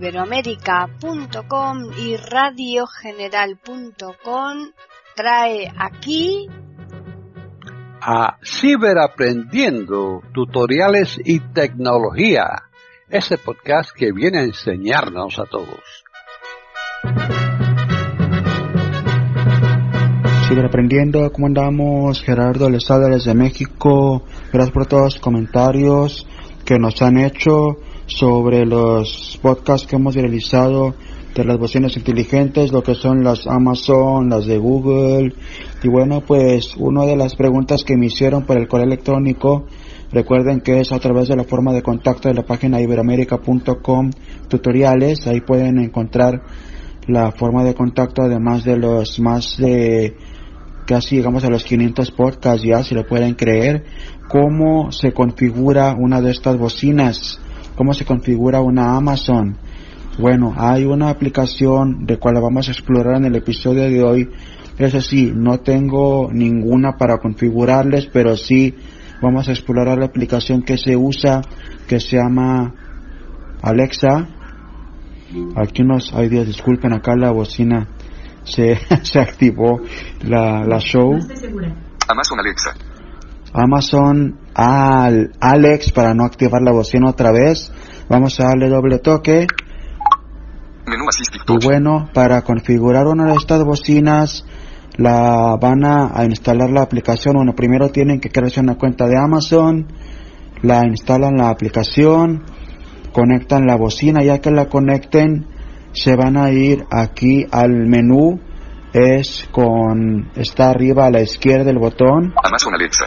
iberoamerica.com y radiogeneral.com trae aquí a Ciberaprendiendo, tutoriales y tecnología, ese podcast que viene a enseñarnos a todos. Ciberaprendiendo, ¿cómo andamos? Gerardo les habla desde México. Gracias por todos los comentarios que nos han hecho sobre los podcasts que hemos realizado de las bocinas inteligentes, lo que son las Amazon, las de Google. Y bueno, pues una de las preguntas que me hicieron por el correo electrónico, recuerden que es a través de la forma de contacto de la página iberoamerica.com tutoriales. Ahí pueden encontrar la forma de contacto, además de los más de casi llegamos a los 500 podcasts ya, si lo pueden creer. Cómo se configura una de estas bocinas, cómo se configura una Amazon. Bueno, hay una aplicación de cual vamos a explorar en el episodio de hoy. Eso sí, no tengo ninguna para configurarles, pero sí vamos a explorar la aplicación que se usa, que se llama Alexa. Aquí ay Dios, disculpen, acá la bocina se activó la show. No estoy segura. Amazon Alexa. Amazon Alex, para no activar la bocina otra vez. Vamos a darle doble toque. Menú Assistive Touch. Y bueno, para configurar una de estas bocinas, la van a instalar la aplicación. Bueno, primero tienen que crearse una cuenta de Amazon, la instalan la aplicación, conectan la bocina. Ya que la conecten, se van a ir aquí al menú. Está arriba a la izquierda del botón. Amazon Alexa.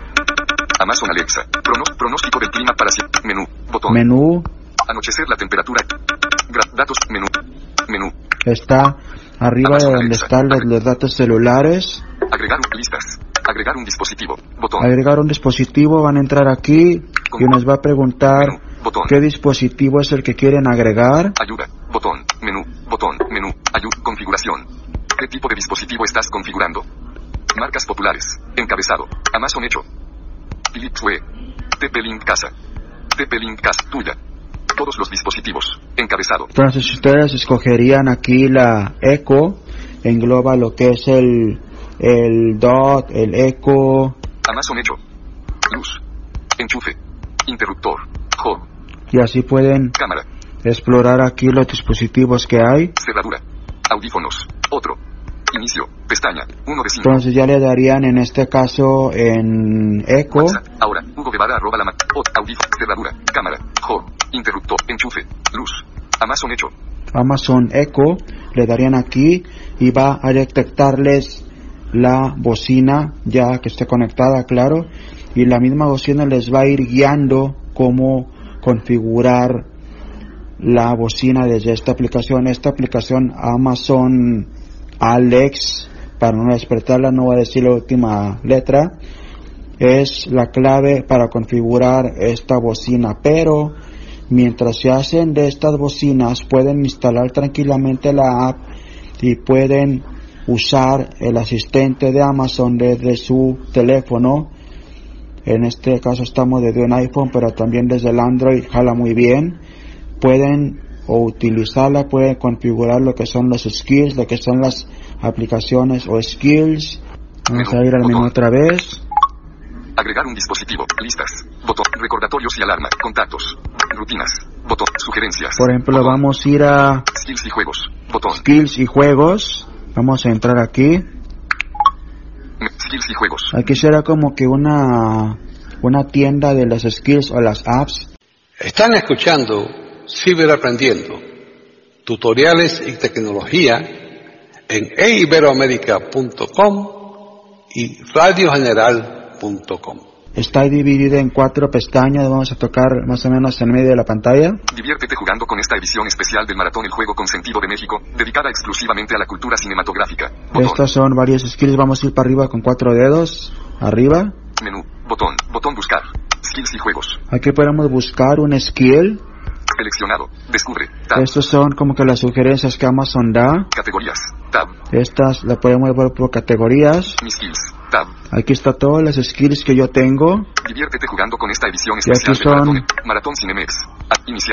Amazon Alexa. Pronóstico del clima para menú. Botón. Menú. Anochecer, la temperatura. Datos. Menú. Está arriba Amazon de donde Alexa. están los datos celulares. Agregar listas. Agregar un dispositivo. Botón. Agregar un dispositivo. Van a entrar aquí y nos va a preguntar qué dispositivo es el que quieren agregar. Ayuda. Botón. Menú. Ayuda. Configuración. ¿Qué tipo de dispositivo estás configurando? Marcas populares. Encabezado. Amazon Echo. Philips Hue. TP-Link Casa. TP-Link Casa. Tuya. Todos los dispositivos. Encabezado. Entonces, si ustedes escogerían aquí la Echo, engloba lo que es el Dot, el Echo. Amazon Echo. Luz. Enchufe. Interruptor. Home. Y así pueden Cámara. explorar aquí los dispositivos que hay. Cerradura. Audífonos. Otro. Inicio. Pestaña. 1 de 5. Entonces ya le darían en este caso en Echo. Ahora. Hugo Guevara @ la audífono. Cerradura. Cámara. Home. Interruptor. Enchufe. Luz. Amazon Echo. Amazon Echo. Le darían aquí y va a detectarles la bocina ya que esté conectada, claro. Y la misma bocina les va a ir guiando cómo configurar la bocina desde esta aplicación. Esta aplicación Amazon Alex, para no despertarla, no voy a decir la última letra, es la clave para configurar esta bocina. Pero mientras se hacen de estas bocinas, pueden instalar tranquilamente la app y pueden usar el asistente de Amazon desde su teléfono. En este caso estamos desde un iPhone, pero también desde el Android jala muy bien. Pueden utilizarla, pueden configurar lo que son los skills, lo que son las aplicaciones o skills. Vamos a ir al menú otra vez. Agregar un dispositivo. Listas. Botón. Recordatorios y alarma. Contactos. Rutinas. Botón. Sugerencias. Por ejemplo, botón. Vamos a ir a Skills y juegos. Botón. Skills y juegos. Vamos a entrar aquí. Skills y juegos. Aquí será como que una tienda de las skills o las apps. Están escuchando Ciberaprendiendo, tutoriales y tecnología en iberoamerica.com y radiogeneral.com. Está dividida en 4 pestañas. Vamos a tocar más o menos en medio de la pantalla. Diviértete jugando con esta edición especial del Maratón El Juego con Sentido de México, dedicada exclusivamente a la cultura cinematográfica. Botón. Estos son varios skills. Vamos a ir para arriba con 4 dedos. Arriba. Menú. Botón buscar. Skills y juegos. Aquí podemos buscar un skill. Seleccionado. Descubre. Tab. Estos son como que las sugerencias que Amazon da. Categorías. Tab. Estas las podemos ver por categorías. Mis skills. Tab. Aquí está todas las skills que yo tengo. Diviértete jugando con esta edición Y aquí especial del son Maratón Cinemex. Iniciar.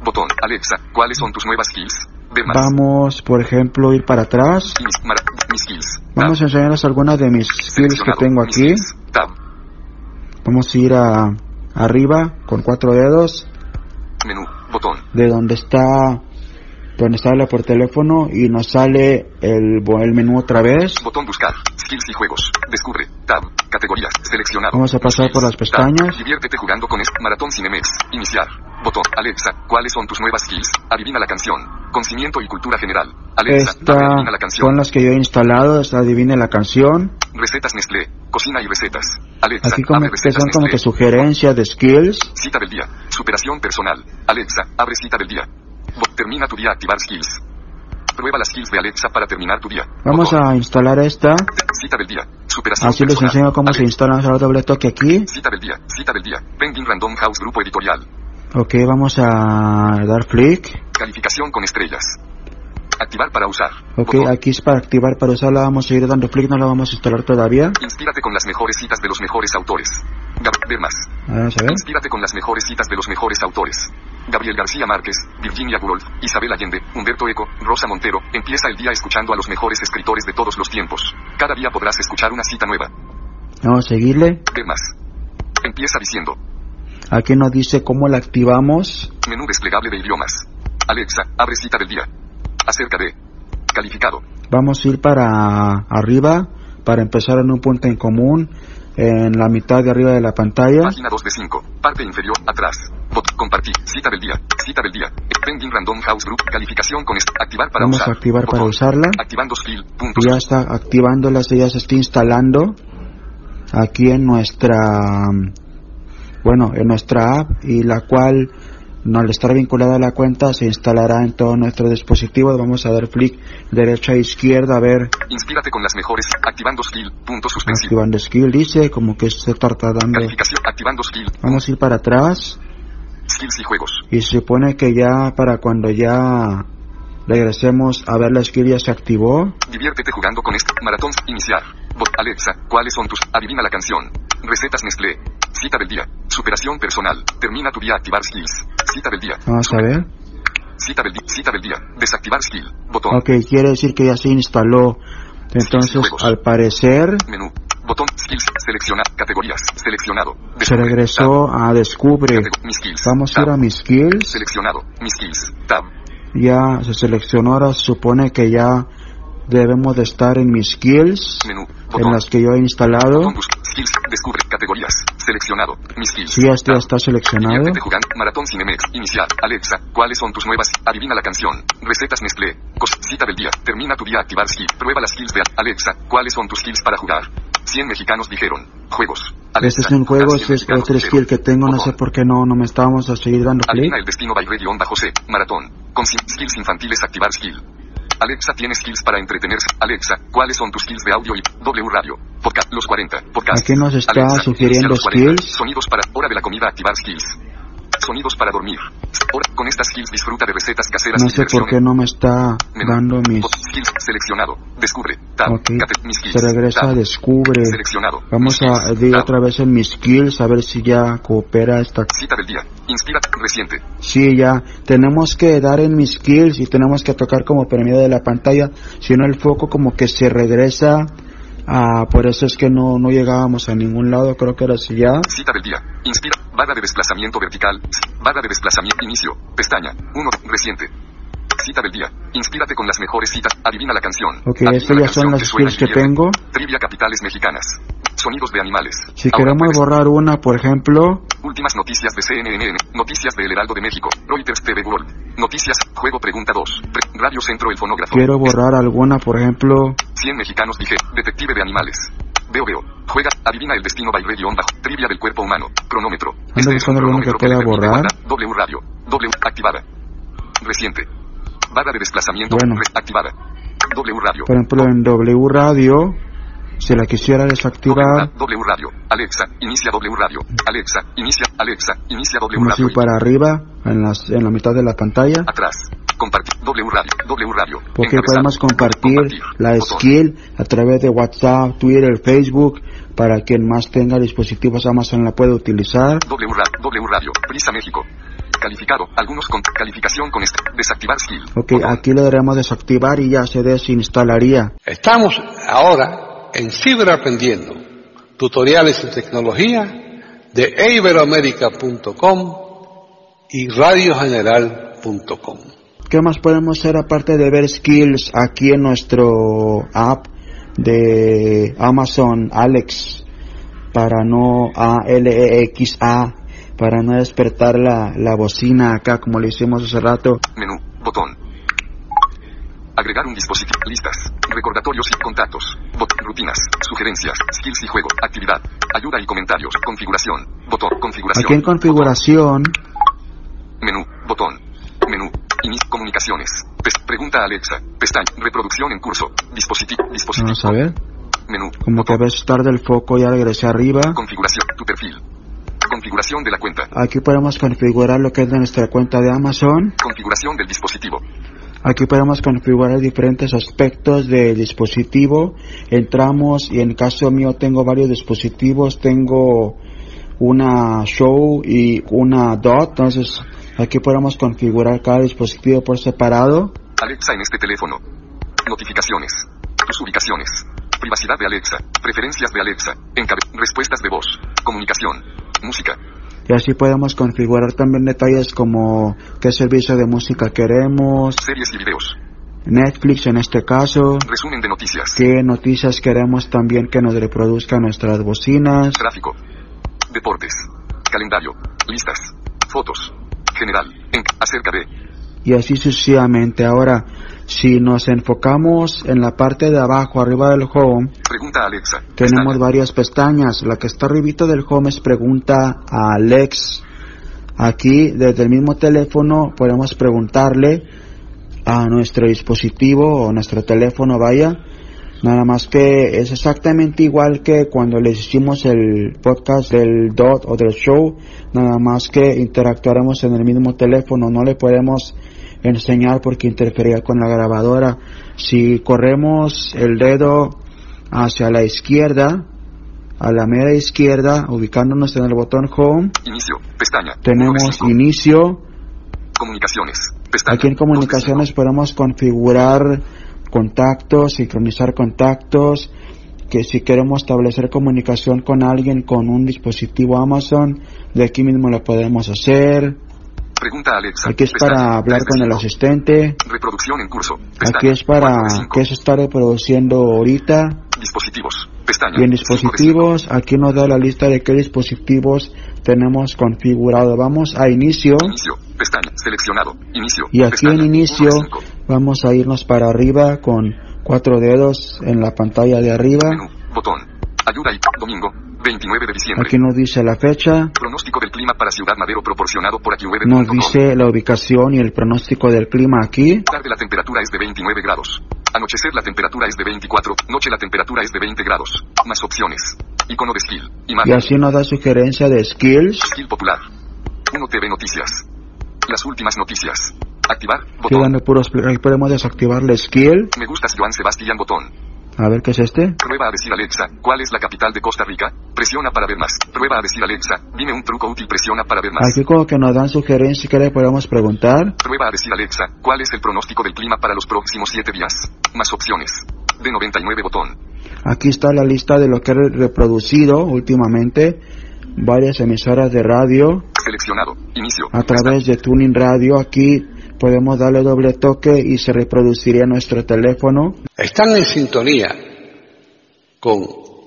Botón. Alexa, ¿cuáles son tus nuevas skills? Ver más. Vamos, por ejemplo, ir para atrás. Mis skills. Vamos a enseñarles algunas de mis skills que tengo Mis aquí. skills. Tab. Vamos a ir arriba con 4 dedos Menú. Botón. de donde está habla por teléfono y nos sale el menú otra vez. Botón buscar. Skills y juegos. Descubre. Tab. Categorías. Seleccionado. Vamos a pasar por las pestañas. Tab. Diviértete jugando con Maratón Cinemex. Iniciar. Botón. Alexa, ¿cuáles son tus nuevas skills? Adivina la canción. Conocimiento y cultura general. Alexa, adivina la canción. Son las que yo he instalado. Adivine la canción. Recetas Nestlé. Cocina y recetas. Alexa, aquí como abre que recetas son como Nestlé. que sugerencias de skills. Cita del día. Superación personal. Alexa, abre cita del día. Termina tu día. Activar skills. Prueba las skills de Alexa para terminar tu día. Vamos a instalar esta. Cita del día. Superación Así les personal. enseño cómo se instala. Vamos a dar doble toque aquí. Cita del día. Cita del día. Penguin Random House Grupo Editorial. Ok, vamos a dar flick. Calificación con estrellas. Activar para usar. Ok, Botón. aquí es para activar, para usarla vamos a ir dando flick, no la vamos a instalar todavía. Inspírate con las mejores citas de los mejores autores. Ver más. Vamos a ver. Inspírate con las mejores citas de los mejores autores. Gabriel García Márquez, Virginia Woolf, Isabel Allende, Humberto Eco, Rosa Montero. Empieza el día escuchando a los mejores escritores de todos los tiempos. Cada día podrás escuchar una cita nueva. Vamos a seguirle. Ver más. Empieza diciendo. Aquí nos dice cómo la activamos. Menú desplegable de idiomas. Alexa, abre cita del día. Acerca de. Calificado. Vamos a ir para arriba, para empezar en un punto en común, en la mitad de arriba de la pantalla. Página 2 de 5. Parte inferior, atrás. Compartir. Cita del día. Cita del día. Penguin Random House Group. Calificación con activar para Vamos usar. a activar Botón. para usarla. Activando skill. Puntos. Ya está activándola, ya se está instalando aquí en nuestra, en nuestra app, y la cual, no, al estar vinculada a la cuenta, se instalará en todo nuestro dispositivo. Vamos a dar clic derecha e izquierda, a ver. Inspírate con las mejores. Activando skill. Punto suspensivo. Activando skill, dice, como que se está tardando. Calificación. Activando skill. Vamos a ir para atrás. Skills y juegos. Y se supone que ya para cuando ya regresemos a ver la skill ya se activó. Diviértete jugando con maratón. Iniciar. Alexa, ¿cuáles son tus? Adivina la canción. Recetas Nestlé. Cita del día. Superación personal. Termina tu día. Activar skills. Cita del día. Vamos a ver. Cita del día. Desactivar skill. Botón. Ok, quiere decir que ya se instaló. Entonces, al parecer, menú. Botón. Skills. Seleccionar. Categorías. Seleccionado. Se regresó a Descubre. Mis skills. Vamos a ir a mis skills. Seleccionado. Mis skills. Tab. Ya se seleccionó, ahora se supone que ya debemos de estar en mis skills. Menú. En las que yo he instalado. Botón. Skills. Descubre. Categorías. Seleccionado. Mis skills. Sí, ya está seleccionado. Diviértete jugando. Maratón Cinemex. Iniciar. Alexa, ¿cuáles son tus nuevas? Adivina la canción. Recetas Nestlé. Cita del día. Termina tu día. Activar skill. Prueba las skills de Alexa. ¿Cuáles son tus skills para jugar? 100 mexicanos dijeron. Juegos. Alexa, este es un juego, este es otro dijeron. skill que tengo, no sé por qué no me estábamos a seguir dando clic. Adivina el destino by Ray-C. Maratón. Con skills infantiles. Activar skill. Alexa tiene skills para entretenerse. Alexa, ¿cuáles son tus skills de audio y W Radio? Podcast, los 40. Podcast. Aquí nos está Alexa, sugiriendo inicia los 40. skills. Sonidos para hora de la comida. Activar skills. Sonidos para dormir. Con estas skills disfruta de recetas caseras. No y sé por diversión. qué no me está Menú. dando mis... Skills seleccionado. Descubre. Tab. Ok. Mis skills. Se regresa Tab. a Descubre. Seleccionado. Vamos Mis a skills. ir Tab. otra vez en mis skills, a ver si ya coopera esta... Cita del día. Inspira. Reciente. Sí, ya. Tenemos que dar en mis skills y tenemos que tocar como por medio de la pantalla, si no el foco como que se regresa. Por eso es que no llegábamos a ningún lado, creo que ahora sí ya. Cita del día. Inspira. Barra de desplazamiento vertical. Barra de desplazamiento. Inicio. Pestaña. 1. Reciente. Cita del día. Inspírate con las mejores citas. Adivina la canción. Ok, Adivina estas la ya son canción las que suena skills que y divierte. tengo. Trivia capitales mexicanas. Sonidos de animales. Si Ahora queremos puedes- borrar una, por ejemplo, Últimas noticias de CNN. Noticias de El Heraldo de México. Reuters TV World. Noticias. Juego pregunta 2. Radio Centro El Fonógrafo. quiero borrar alguna, por ejemplo, 100 mexicanos dije. Detective de animales. Veo. Juega. Adivina el destino by Ray-Bajo. Trivia del cuerpo humano. Cronómetro. Ando buscando alguno que pueda le permite borrar. guardar. W radio. W activada. Reciente. Barra de desplazamiento. Bueno. Activada. W radio. por ejemplo en W Radio, si la quisiera desactivar, W radio. Alexa, inicia W radio. Alexa, inicia W vamos a radio. ir para arriba, en la mitad de la pantalla, Atrás. Compartir. W radio. porque Encabezado. podemos compartir la Botón. skill a través de WhatsApp, Twitter, Facebook, para quien más tenga dispositivos Amazon la puede utilizar. W radio. Prisa México. Calificado. Algunos con calificación con desactivar skill. Ok, aquí lo debemos desactivar y ya se desinstalaría. Estamos ahora en Ciberaprendiendo, tutoriales en tecnología de iberoamerica.com y radiogeneral.com. ¿Qué más podemos hacer aparte de ver skills aquí en nuestro app de Amazon Alexa para no Alexa, para no despertar la bocina acá como lo hicimos hace rato? Menú, botón. Agregar un dispositivo, listas, recordatorios y contactos, rutinas, sugerencias, skills y juego, actividad, ayuda y comentarios, configuración, botón, configuración. Aquí en configuración. Botón. Menú, botón. Menú, comunicaciones, pregunta a Alexa, pestaña, reproducción en curso, dispositivo. Vamos a ver. Menú. Como que ves estar del foco, ya regresé arriba. Configuración, tu perfil. Configuración de la cuenta. Aquí podemos configurar lo que es de nuestra cuenta de Amazon. Configuración del dispositivo. Aquí podemos configurar diferentes aspectos del dispositivo. Entramos y en caso mío tengo varios dispositivos. Tengo una Show y una Dot. Entonces aquí podemos configurar cada dispositivo por separado. Alexa en este teléfono. Notificaciones. Tus ubicaciones. Privacidad de Alexa. Preferencias de Alexa. Respuestas de voz. Comunicación. Música. Y así podemos configurar también detalles como qué servicio de música queremos. Series y videos. Netflix en este caso. Resumen de noticias. Qué noticias queremos también que nos reproduzcan nuestras bocinas. Tráfico. Deportes. Calendario. Listas. Fotos. General. Acerca de. Y así sucesivamente. Ahora, si nos enfocamos en la parte de abajo, arriba del home, pregunta a Alexa. Tenemos pestaña. Varias pestañas. La que está arribita del home es pregunta a Alexa. Aquí, desde el mismo teléfono, podemos preguntarle a nuestro dispositivo o nuestro teléfono, vaya. Nada más que es exactamente igual que cuando les hicimos el podcast del Dot o del Show. Nada más que interactuaremos en el mismo teléfono. No le podemos enseñar porque interfería con la grabadora. Si corremos el dedo hacia la izquierda, a la mera izquierda, ubicándonos en el botón Home, inicio, pestaña, tenemos inicio. Comunicaciones, pestaña. Aquí en comunicaciones podemos configurar contactos, sincronizar contactos, que si queremos establecer comunicación con alguien con un dispositivo Amazon, de aquí mismo lo podemos hacer. Pregunta a Alexa. Aquí es para hablar con el asistente. Reproducción en curso. Aquí es para que se está reproduciendo ahorita. Dispositivos. Pestaña. Y en dispositivos, aquí nos da la lista de qué dispositivos tenemos configurado. Vamos a inicio. Inicio. Pestaña. Seleccionado. Inicio. Y aquí pestaña. en inicio vamos a irnos para arriba con 4 dedos en la pantalla de arriba. Menú. Botón. Ayuda y domingo. 29 de diciembre. Aquí nos dice la fecha. Pronóstico del clima para Ciudad Madero proporcionado por AccuWeather.com. Nos dice la ubicación y el pronóstico del clima aquí. Tarde la temperatura es de 29 grados. Anochecer la temperatura es de 24. Noche la temperatura es de 20 grados. Más opciones. Icono de skill. Imagen. Y así nos da sugerencia de skills. Skill popular. 1 TV Noticias. Las últimas noticias. Activar. Aquí Botón. ahí podemos desactivar la skill. Me gustas Joan Sebastián. Botón. A ver qué es este. Prueba a decir Alexa, ¿cuál es la capital de Costa Rica? Presiona para ver más. Prueba a decir Alexa, dime un truco útil. Presiona para ver más. Aquí como que nos dan sugerencias que le podemos preguntar. Prueba a decir Alexa, ¿cuál es el pronóstico del clima para los próximos 7 días? Más opciones. De 99 botón. Aquí está la lista de lo que he reproducido últimamente. Varias emisoras de radio. Seleccionado. Inicio. A través de Tuning Radio. Aquí podemos darle doble toque y se reproduciría nuestro teléfono. Están en sintonía con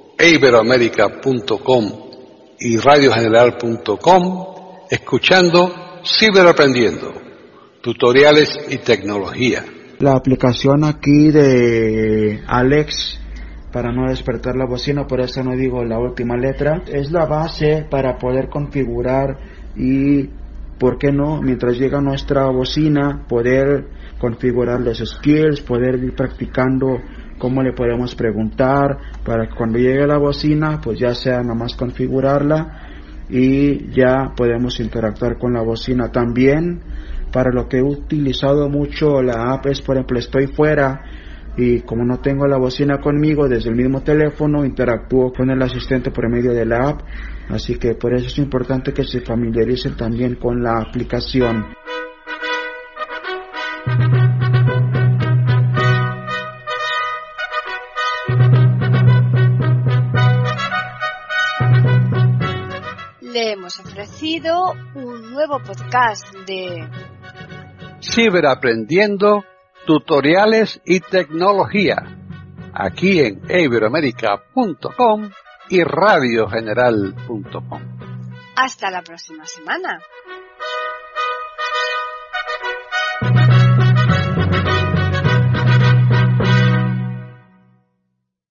iberoamerica.com y radiogeneral.com escuchando Ciberaprendiendo, tutoriales y tecnología. La aplicación aquí de Alex, para no despertar la bocina, por eso no digo la última letra, es la base para poder configurar y, ¿por qué no?, mientras llega nuestra bocina, poder configurar los skills, poder ir practicando cómo le podemos preguntar, para que cuando llegue la bocina, pues ya sea nada más configurarla y ya podemos interactuar con la bocina. También, para lo que he utilizado mucho la app es, por ejemplo, estoy fuera y como no tengo la bocina conmigo desde el mismo teléfono, interactúo con el asistente por medio de la app, así que por eso es importante que se familiaricen también con la aplicación. Le hemos ofrecido un nuevo podcast de Ciberaprendiendo, tutoriales y tecnología, aquí en iberoamerica.com y radiogeneral.com. Hasta la próxima semana.